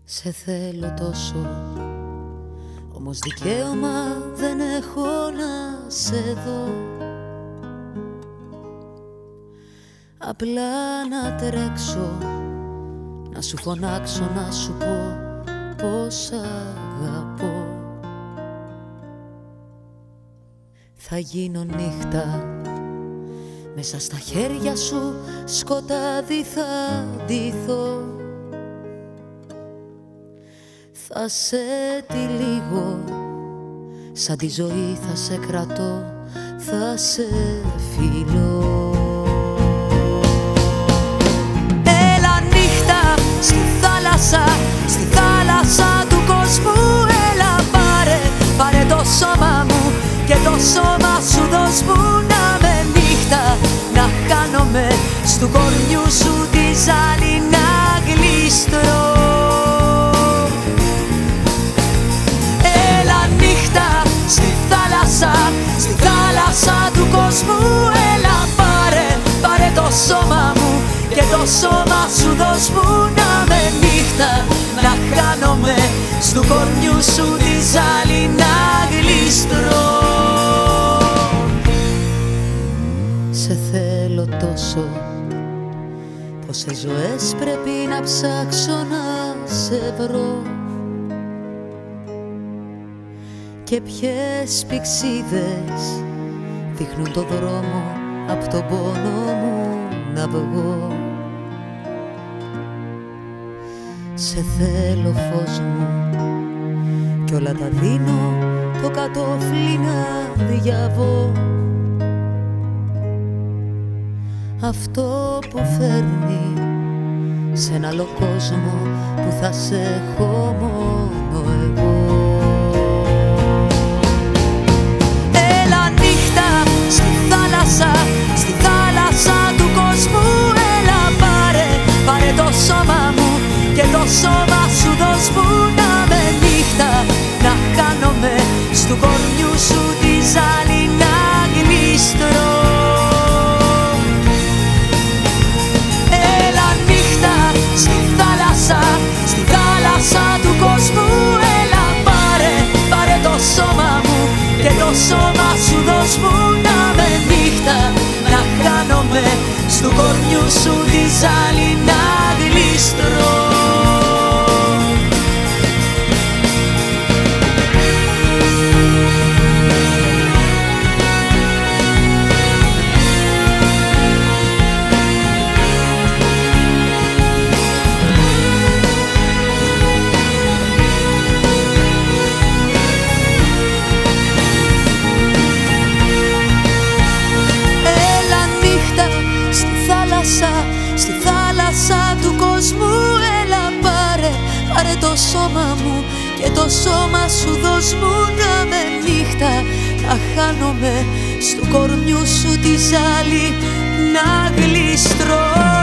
Σε θέλω τόσο, όμως δικαίωμα δεν έχω να σε δω. Απλά να τρέξω, να σου φωνάξω, να σου πω πως αγαπώ. Θα γίνω νύχτα, μέσα στα χέρια σου σκοτάδι θα ντυθώ. Θα σε τυλίγω, σαν τη ζωή θα σε κρατώ, θα σε φιλώ. Έλα νύχτα στη θάλασσα του κόσμου. Έλα πάρε το σώμα μου και το σώμα σου δώσ' μου. Να με νύχτα, να χάνομαι στου κορμιού σου τη ζάλη, να γλιστρώ. Στη θάλασσα του κόσμου. Έλα πάρε το σώμα μου και το σώμα σου δώσ' μου. Να με νύχτα, να χάνομαι στου κορμιού σου τη ζάλη, να γλιστρώ. Σε θέλω τόσο, πόσες ζωές πρέπει να ψάξω να σε βρω. Και ποιες πηξίδες δείχνουν το δρόμο απ' τον πόνο μου να βγω. Σε θέλω φως μου κι όλα τα δίνω το κατόφλι να διαβώ. Αυτό που φέρνει σε ένα άλλο κόσμο που θα σε έχω μόνο εγώ. Στη θάλασσα του κόσμου. Έλα πάρε το σώμα μου και το σώμα σου δώσ' μου. Να με νύχτα, να χάνομαι στου κορμιού σου τη ζάλη, να γλιστρώ. Έλα νύχτα στη θάλασσα του κόσμου. Έλα πάρε το σώμα μου και το σώμα σου δώσ' μου. Να με νύχτα, να χάνομαι στου κορμιού σου τη ζάλη, να γλιστρώ. Στη θάλασσα του κόσμου. Έλα πάρε το σώμα μου και το σώμα σου δώσ' μου. Να με νύχτα, να χάνομαι στου κορμιού σου τη ζάλη, να γλιστρώ.